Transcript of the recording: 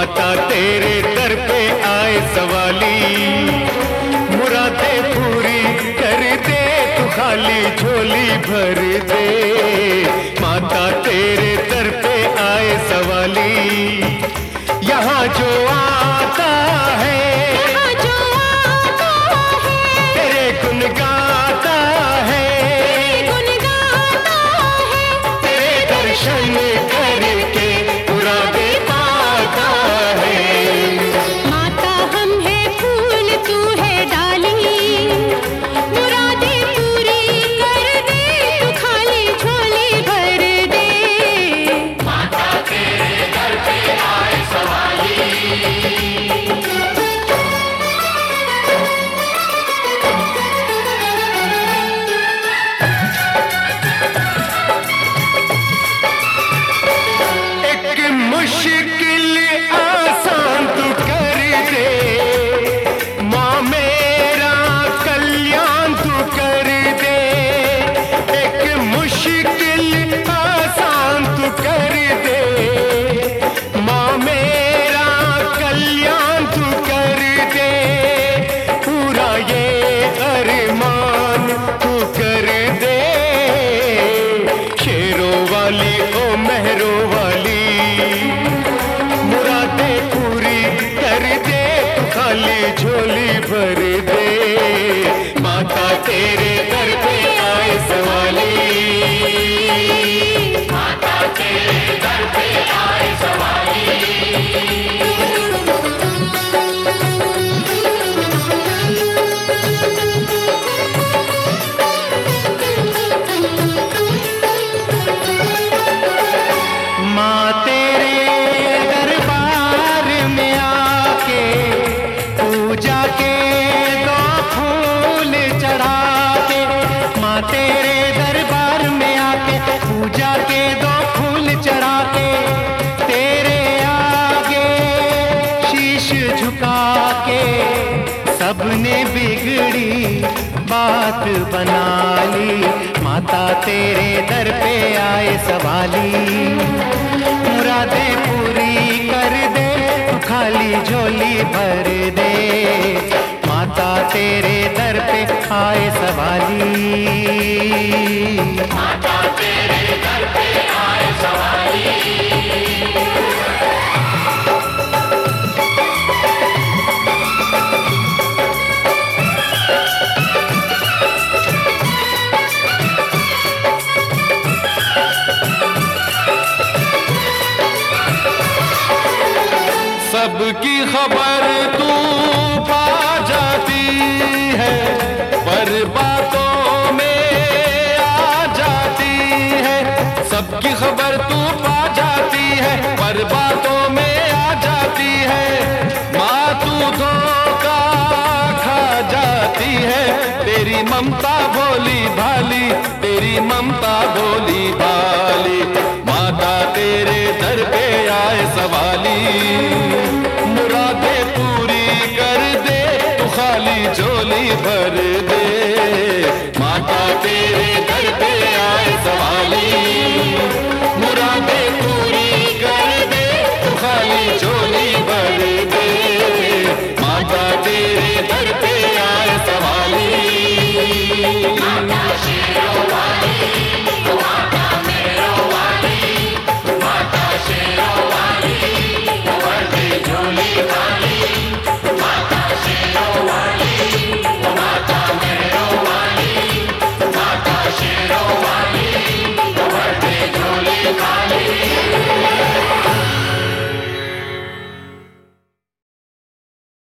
माता तेरे दर पे आए सवाली, मुरादें पूरी कर दे तू खाली झोली भर दे। माता तेरे दर पे आए सवाली, यहाँ जो आता है तेरे गुन गाता है, तेरे दर्शन करके मुरादे पाता है। माता हम है फूल तू है डाली, मुरादे पूरी कर दे तू खाली झोली भर दे। माता तेरे दर पे आए सवाली, मुश्किल आसान तू कर दे, माँ मेरा कल्याण तू कर दे। एक मुश्किल आसान तू कर दे, माँ मेरा कल्याण तू कर दे। पूरा ये अरमान तू कर दे, शेरों वाली ओ मेहरों वाली, खाली झोली भर दे। माता तेरे दर पे आए सवाली, माता तेरे दर पे आए सवाली। माँ तेरे दरबार में आके पूजा के दो फूल चढ़ा के, माँ तेरे दरबार में आके पूजा के दो फूल चढ़ा के, तेरे आगे शीश झुका के सबने बिगड़ी बात बना ली। माता तेरे दर पे आए सवाली, मुरादें पूरी कर दे तू खाली झोली भर दे। माता तेरे दर पे आए सवाली, माता तेरे दर पे आए सवाली। सबकी खबर तू पा जाती है, पर बातों में आ जाती है। सबकी खबर तू पा जाती है, पर बातों में आ जाती है। माँ तू धोखा खा जाती है, तेरी ममता भोली भाली, तेरी ममता भोली भाली। माता तेरे दर पे आए सवाली,